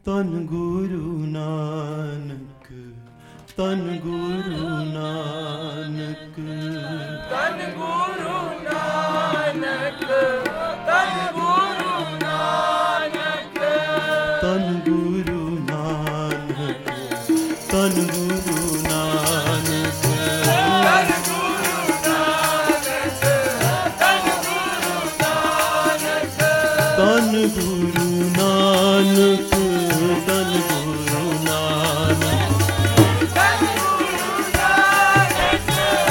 तन गुरु नानक, तन गुरु नानक, तन गुरु नानक, तन गुरु नानक, तन गुरु नानक, तन गुरु नानक, तन गुरु नानक, तन गुरु नानक, तन गुरु नानक, तन गुरु नानक, तन गुरु नानक,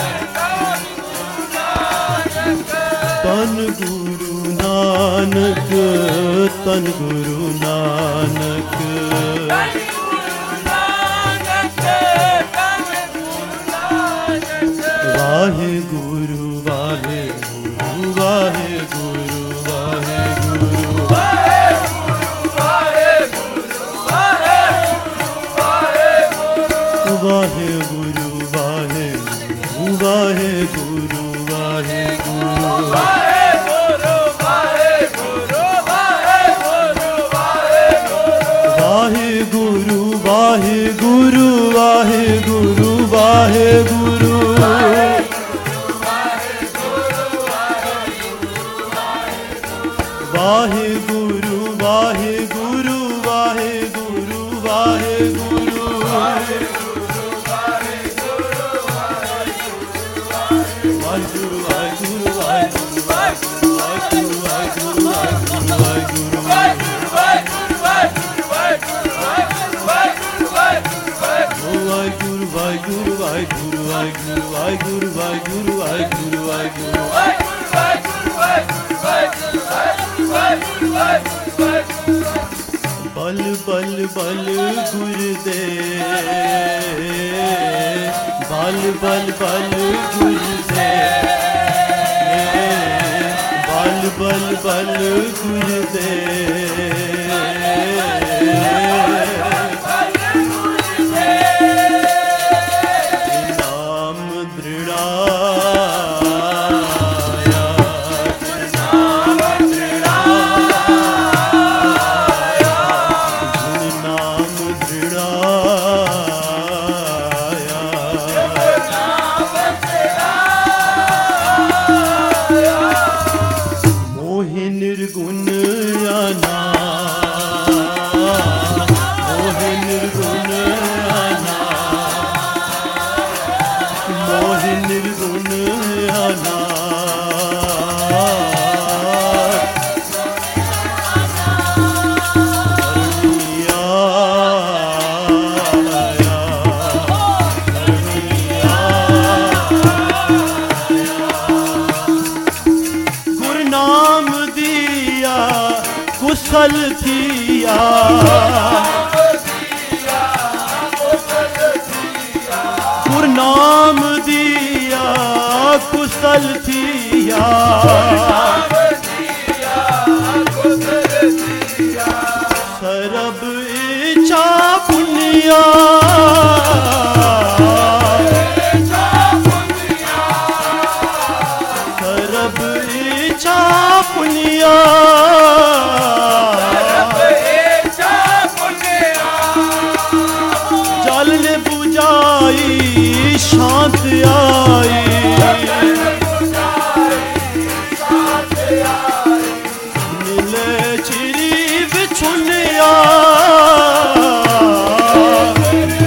तन गुरु नानक, तन गुरु नानक, तन गुरु नानक, तन गुरु नानक, वाहे गुरु वाहे गुरु वाहे गुरु वाहे गुरु वाहे गुरु, वाहे गुरु, वाहे गुरु, वाहे गुरु, वाहे गुरु वाहे गुरु वाहे गुरु वाहे गुरु वाहे गुरु, वाहे गुरु, वाहे गुरु, वाहे गुरु, वाहे गुरु वाहे गुरु वाहे गुरु वाहे गुरु वाहे गुरु वाहे गुरु वाहे गुरु वाहे गुरु वाहे गुरु वाहे बल बल बल गुरुदे बल बल बल गुरुदे बल बल बल गुरुदे नाम दृढ़ाया नाम दृढ़ाया नाम दृढ़ाया मोहि निर्गुण आना मोहि निर्गुण आना मोहि निर्गुण आना गुरु नाम दिया कुशल थिया गुरु नाम दिया कुशल थिया सरब इच्छा पुनिया सरब इच्छा पुनिया जल ने बुझाई शांत आई नीले चिरी बिछुनिया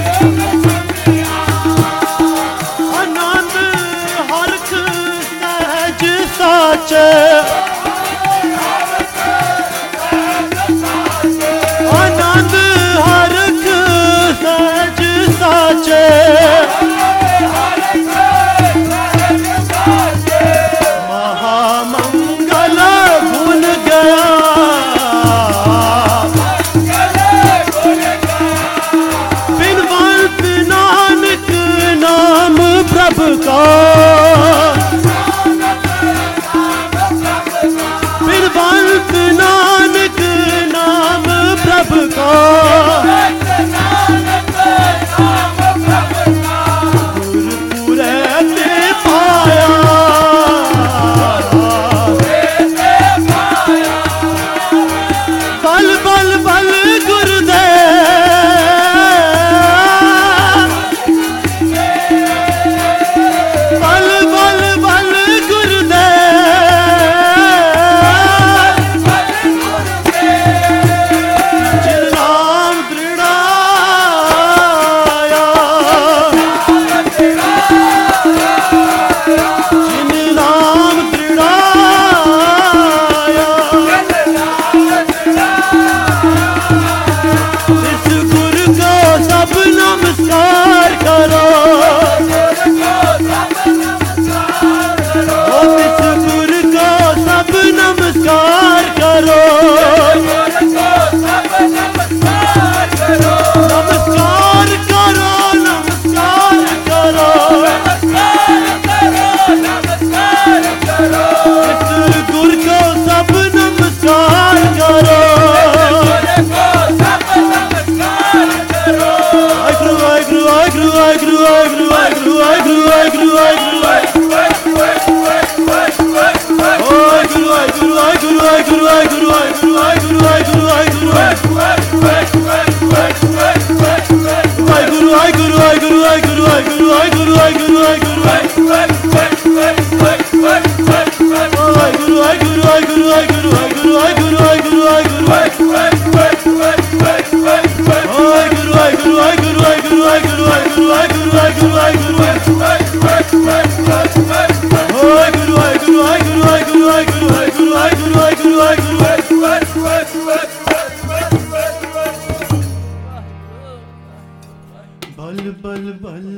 बल बल बल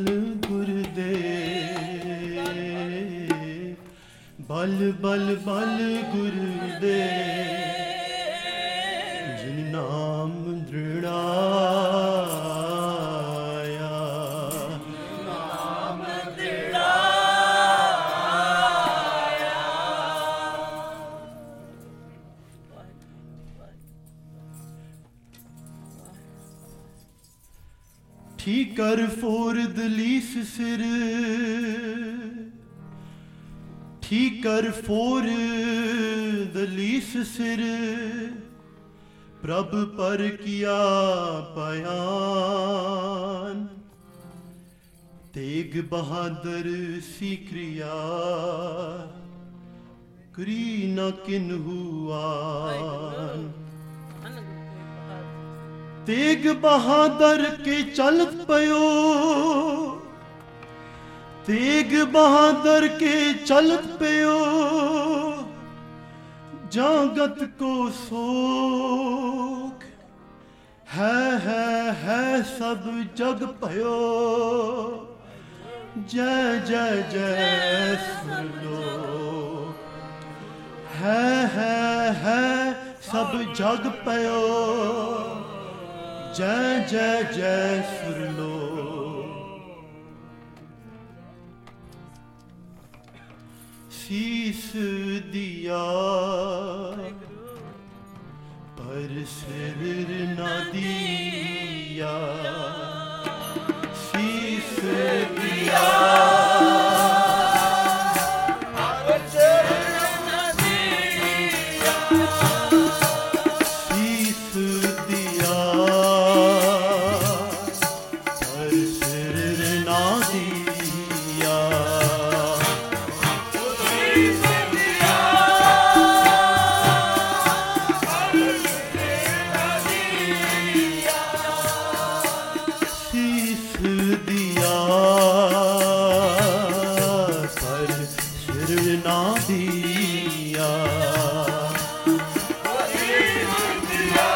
गुरुदेव, बल बल बल गुरुदेव, जिन नाम दृढ़ाया, नाम दृढ़ाया। ठीकर फोर दलीस सिर, ठीकर फोर दलीस सिर, प्रभ पर किया बयान, तेग बहादुर सी क्रिया, करी न किन्हु आन। तेग बहादुर के चलत पयो, तेग बहादुर के चलत पयो, जागत को सोख है सब जग पयो। जय जय जय सुन लो, है सब जग पयो। जय जय जय सुर लो। शीस दिया पर सिर न दिया, शीस दिया पर सिर न दिया, शीस दिया पर सिर न दिया, शीस दिया पर सिर न दिया, शीस दिया पर सिर न दिया, शीस दिया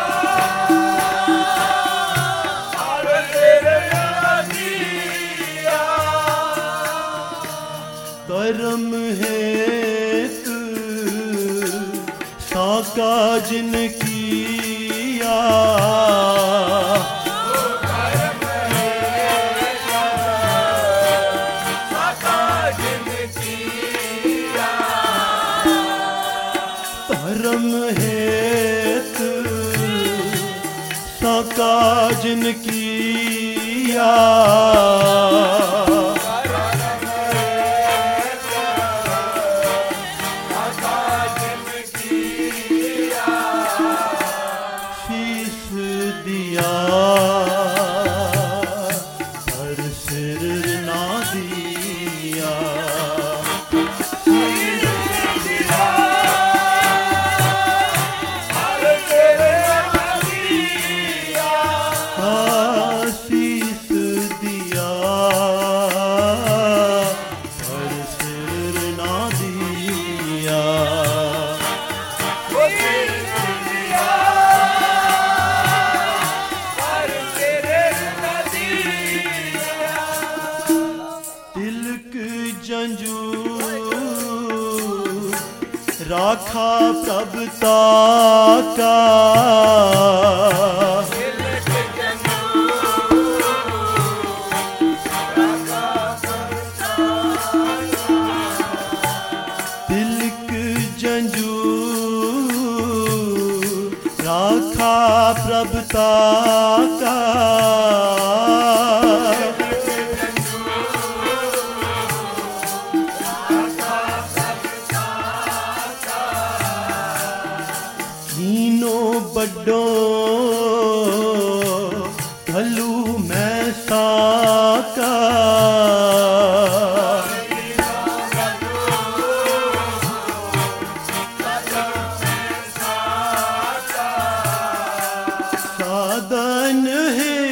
पर सिर न दिया। कर्म हेत साका जिन किया, धर्म हेत साका जिन किया, शीस दिया पर सिर ना दिया, शीस दिया पर सिर ना दिया, तिलक जंजू राखा प्रभुता का, तिलक जंजू राखा प्रभुता का, हीनो बड्डो घलू मैं साका, साधन है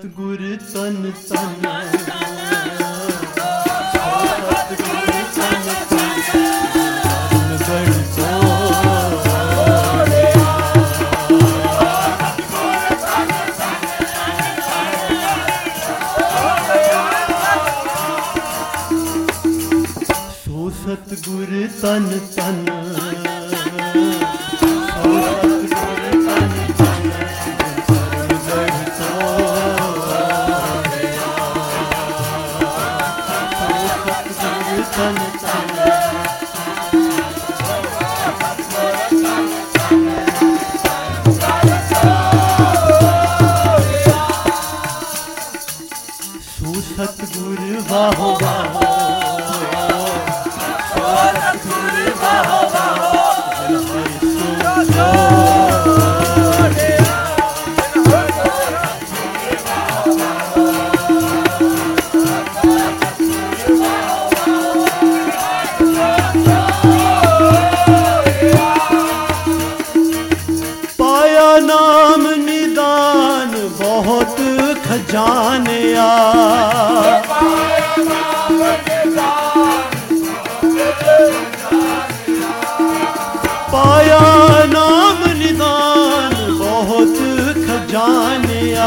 सतगुर तन तन सतगुर तन तन गण सो सतगुर तन तन सतगुर वाहो वाहो सतगुर वाहो वाहो पाया नाम निदान बहुत खजानिया पाया नाम निदान बहुत खजानिया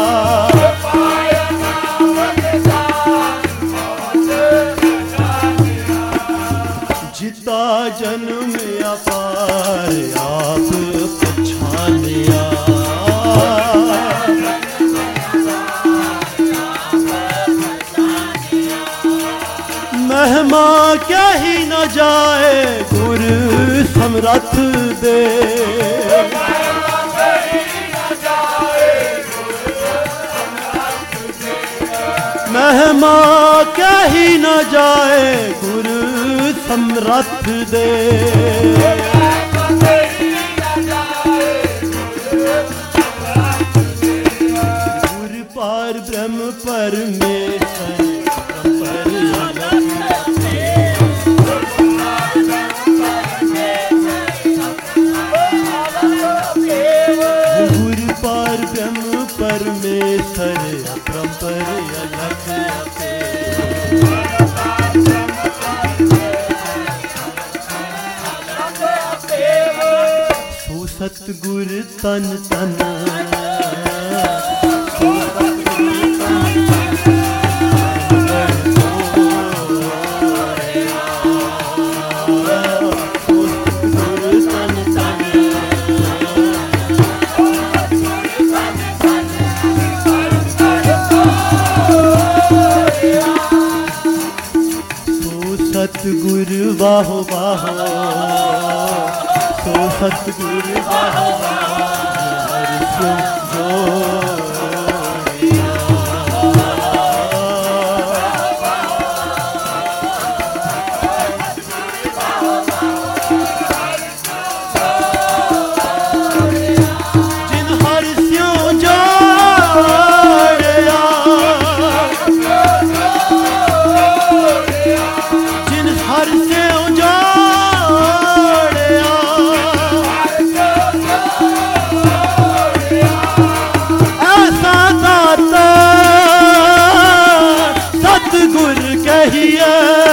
जिता जन्म अपार आप पछानिया महिमा क्या ही न जाए गुर समरथ दे महिमा क्या ही न जाए गुर समरथ दे गुर पार ब्रह्म परमेश्वर परमेश्वर अपरंपर अलख सो सतगुर तन तन सो सतगुर तन तन सतगुर वाहो वाहो सो सतगुर वाहो वाहो जिन हर स्यों जोड़िया जिन हर स्यों जोड़िया ऐसा दाता सतगुर कहिए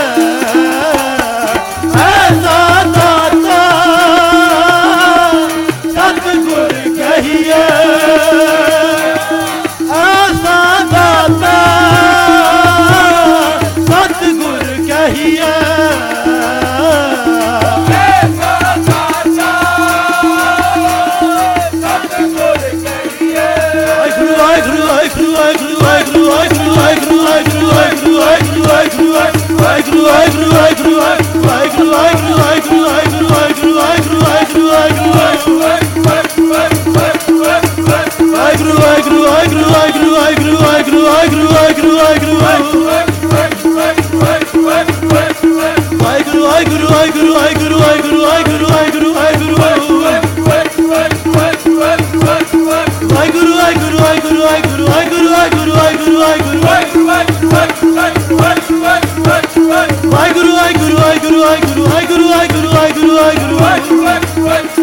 ऐसा दाता सतगुर कहिए ऐसा दाता सतगुर कहिए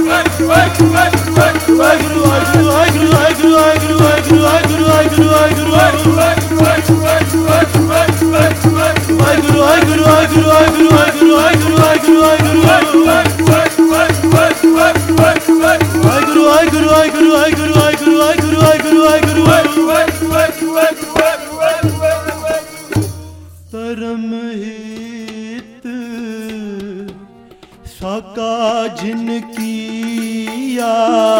Guru किया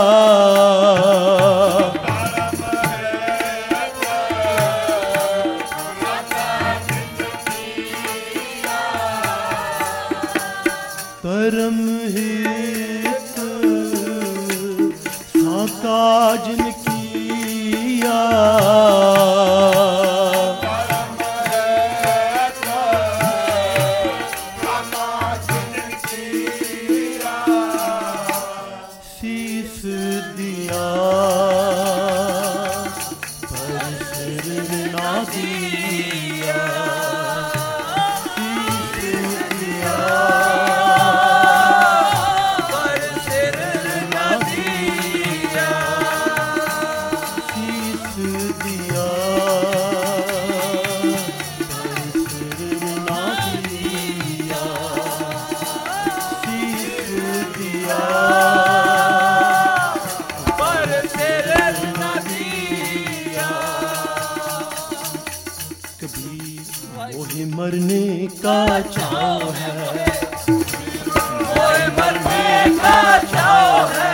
परम हित साका जिन किया शीस दिया पर सिर ना दिया शीस दिया पर सिर न दिया शीस दिया पर सिर ना दिया शीस दिया पर सिर न दिया कभी मोहे मरने का चाव है मोहे मरने का चाव है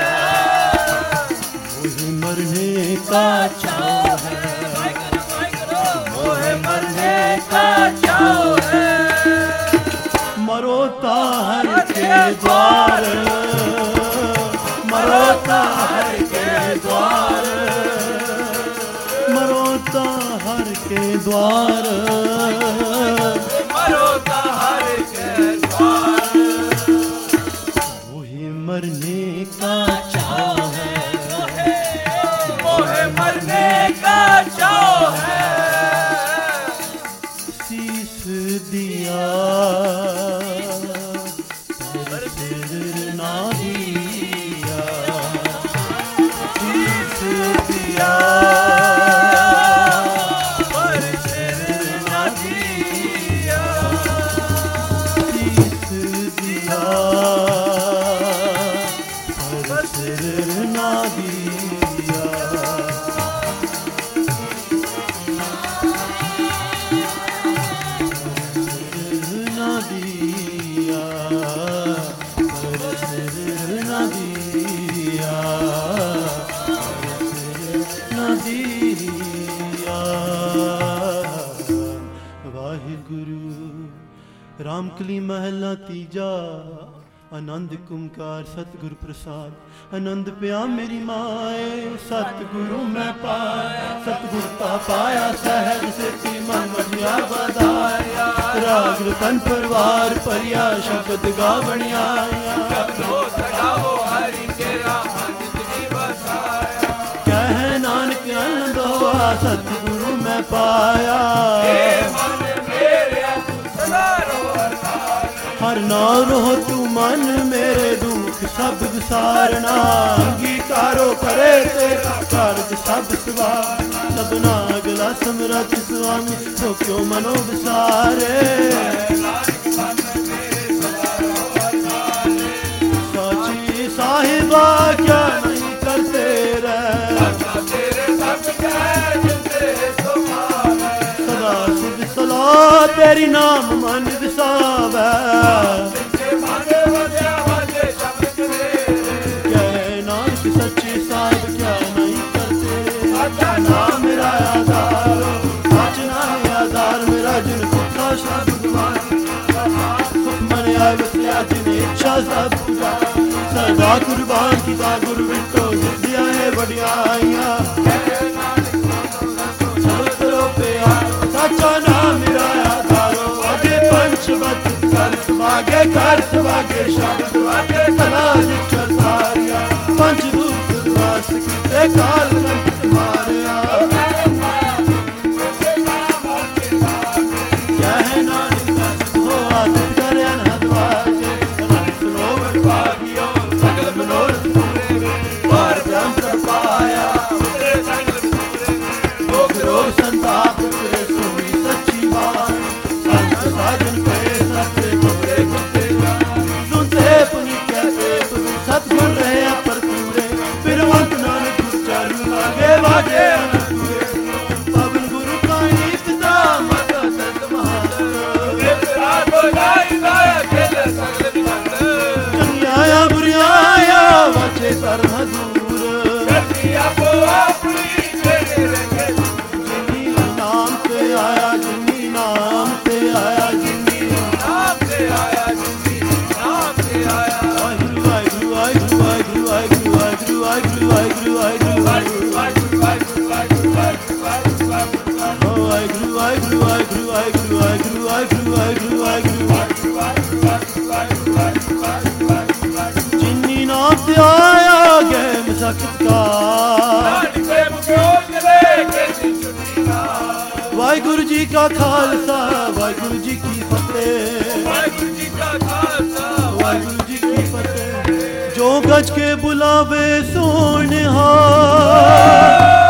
मोहे मरने का चाव है मोहे मरने का चाव है मरो ताहर के द्वार मरो ताहर के द्वार मरो ताहर के द्वार मरो ताहर के द्वार मोहे मरने का चाव है मोहे मरने का चाव है शीस दिया पर सिर ना दिया शीस दिया पर सिर न दिया शीस दिया पर सिर ना दिया ना दिया पर सिर ना दिया पर सिर ना दिया वाहिगुरु रामकली महला तीजा आनंद कुमकार सतगुर प्रसाद आनंद पिया मेरी माए सतगुरु मैं पाया सतगुर का पाया सहज से मन मझिया बधाया राग रतन परवार परिया शब्द गावणिया शब्दों सगाओ हरि तेरा मन जितनी बसाया कह नानक आनंद हुआ सतगुरु मैं पाया मन मेरे तू सदा रो हर नाम हो तू मन मेरे दुख सब विसारना अंगीकारो करे तेरा कारज सब सवार सबना अगला समरथ स्वामी तो क्यों मनो विसारे साची साहिबा क्या नहीं करते रह तेरे सब कह जिते सुभावे सदा सिद्ध सलाह तेरी नाम मन विसावै के माने वजह वजह शब्द रे क्या नानक सच्चे साहिब क्या नहीं करते अच्छा नाम मेरा आधार सच नाम आधार मेरा जिन पुत्रा शब्द भगवान सुख मन आए बसिया जिन इच्छा सब पूजा सदा कुर्बान की दा गुरु विटो दिया है बढ़ियाइया चलो पे सच्चा नाम मेरा आधारो अगे पंचवत कर सुभागे कर सुभागे शब्द वागे कला जिक्र सारिया पंच दूत वास की काल कंठ मारिया कह नानक हो आदर करे अनहद वाजे अनंत सरोवर भागियो सगल मनोरथ पूरे और ब्रह्म प्रपाया तेरे संग पूरे रोग रोग संताप करे सोई सच्ची बात संत साजन करे सत्य गोरे गोते सुनते पुनि कहते तुम सतगुर रहे अपर पूरे फिर वंत नानक चालू लागे वाजे पवन गुरु का इतना मत सत महादेव तेरा तो जाई जाए खेल सगल जगत चंगियाया बुरियां ਵਾਹਿਗੁਰੂ ਵਾਹਿਗੁਰੂ ਵਾਹਿਗੁਰੂ ਵਾਹਿਗੁਰੂ ਵਾਹਿਗੁਰੂ ਵਾਹਿਗੁਰੂ ਵਾਹਿਗੁਰੂ ਵਾਹਿਗੁਰੂ ਵਾਹਿਗੁਰੂ ਵਾਹਿਗੁਰੂ ਵਾਹਿਗੁਰੂ ਵਾਹਿਗੁਰੂ ਜਿਨੀ ਨਾਮ ਤੇ ਆਇਆ ਗਏ ਮਸਕਤ ਕਾ ਵਾਹਿਗੁਰੂ ਜੀ ਕਾ ਖਾਲਸਾ ਵਾਹਿਗੁਰੂ ਜੀ ਕੀ ਫਤਿਹ ਵਾਹਿਗੁਰੂ ਜੀ ਕਾ ਖਾਲਸਾ ਵਾਹਿਗੁਰੂ ਜੀ ਕੀ ਫਤਿਹ ਜੋ ਗੱਜ ਕੇ ਬੁਲਾਵੇ ਸੋਹਣਿਆ